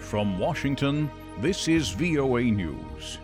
From Washington, this is VOA News.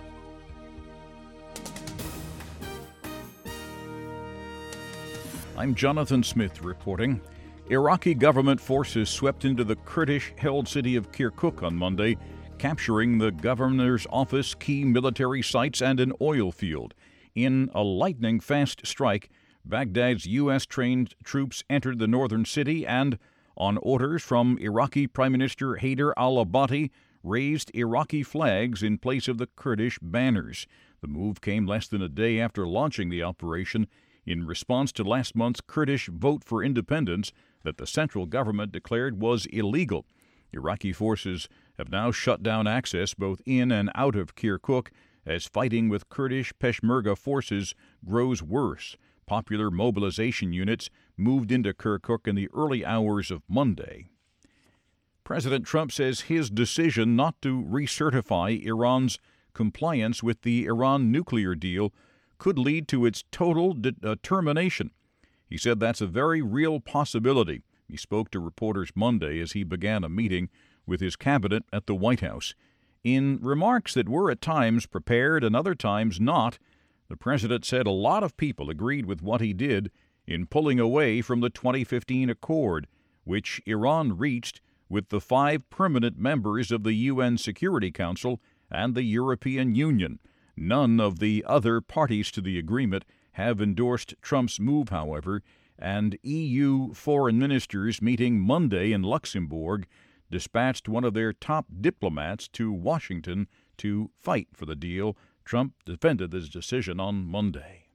I'm Jonathan Smith reporting. Iraqi government forces swept into the Kurdish-held city of Kirkuk on Monday, capturing the governor's office, key military sites, and an oil field. In a lightning-fast strike, Baghdad's U.S.-trained troops entered the northern city and, on orders from Iraqi Prime Minister Haider al-Abadi, raised Iraqi flags in place of the Kurdish banners. The move came less than a day after launching the operation in response to last month's Kurdish vote for independence that the central government declared was illegal. Iraqi forces have now shut down access both in and out of Kirkuk as fighting with Kurdish Peshmerga forces grows worse. Popular mobilization units moved into Kirkuk in the early hours of Monday. President Trump says his decision not to recertify Iran's compliance with the Iran nuclear deal could lead to its total termination. He said that's a very real possibility. He spoke to reporters Monday as he began a meeting with his cabinet at the White House. In remarks that were at times prepared and other times not, the president said a lot of people agreed with what he did in pulling away from the 2015 accord, which Iran reached with the 5 permanent members of the UN Security Council and the European Union. None of the other parties to the agreement have endorsed Trump's move, however, and EU foreign ministers meeting Monday in Luxembourg dispatched one of their top diplomats to Washington to fight for the deal. Trump defended his decision on Monday.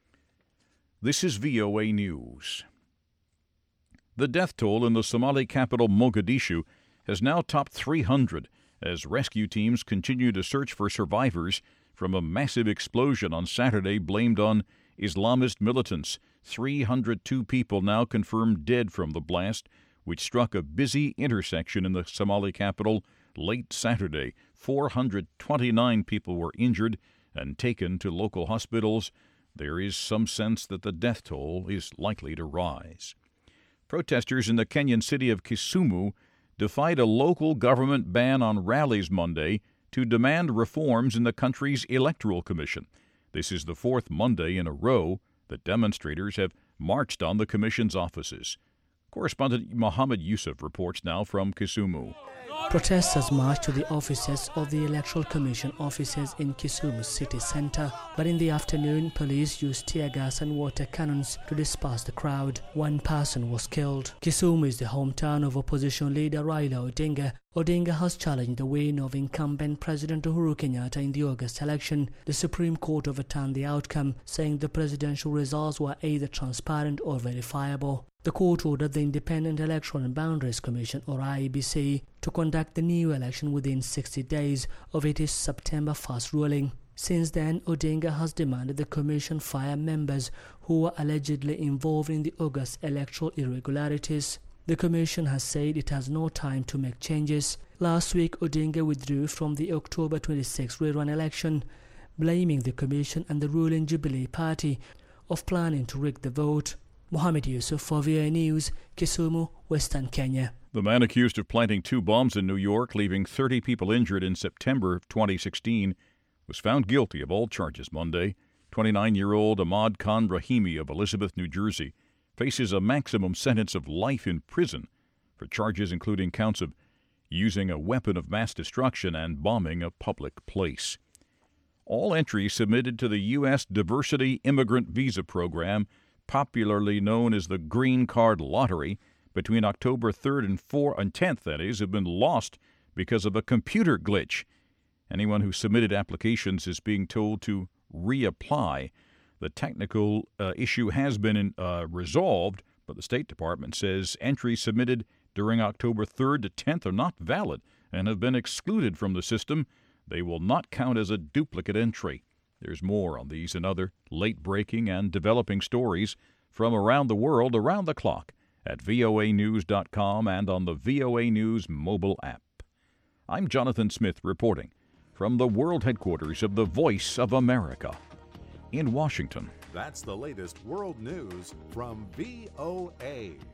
This is VOA News. The death toll in the Somali capital Mogadishu has now topped 300 as rescue teams continue to search for survivors from a massive explosion on Saturday blamed on Islamist militants. 302 people now confirmed dead from the blast, which struck a busy intersection in the Somali capital late Saturday. 429 people were injured and taken to local hospitals. There is some sense that the death toll is likely to rise. Protesters in the Kenyan city of Kisumu defied a local government ban on rallies Monday to demand reforms in the country's electoral commission. This is the 4th Monday in a row that demonstrators have marched on the commission's offices. Correspondent Mohammed Yusuf reports now from Kisumu. Protesters marched to the offices of the Electoral Commission offices in Kisumu city centre, but in the afternoon, police used tear gas and water cannons to disperse the crowd. 1 person was killed. Kisumu is the hometown of opposition leader Raila Odinga. Odinga has challenged the win of incumbent President Uhuru Kenyatta in the August election. The Supreme Court overturned the outcome, saying the presidential results were either transparent or verifiable. The court ordered the Independent Electoral and Boundaries Commission, or IEBC, to conduct the new election within 60 days of its September 1st ruling. Since then, Odinga has demanded the commission fire members who were allegedly involved in the August electoral irregularities. The commission has said it has no time to make changes. Last week, Odinga withdrew from the October 26 rerun election, blaming the commission and the ruling Jubilee Party of planning to rig the vote. Mohammed Yusuf for VOA News, Kisumu, Western Kenya. The man accused of planting 2 bombs in New York, leaving 30 people injured in September of 2016, was found guilty of all charges Monday. 29-year-old Ahmad Khan Rahimi of Elizabeth, New Jersey, faces a maximum sentence of life in prison for charges including counts of using a weapon of mass destruction and bombing a public place. All entries submitted to the U.S. Diversity Immigrant Visa Program, popularly known as the Green Card Lottery, between October 3rd and 10th, that is, have been lost because of a computer glitch. Anyone who submitted applications is being told to reapply. The technical issue has been resolved, but the State Department says entries submitted during October 3rd to 10th are not valid and have been excluded from the system. They will not count as a duplicate entry. There's more on these and other late-breaking and developing stories from around the world around the clock at voanews.com and on the VOA News mobile app. I'm Jonathan Smith reporting from the world headquarters of the Voice of America in Washington. That's the latest world news from VOA.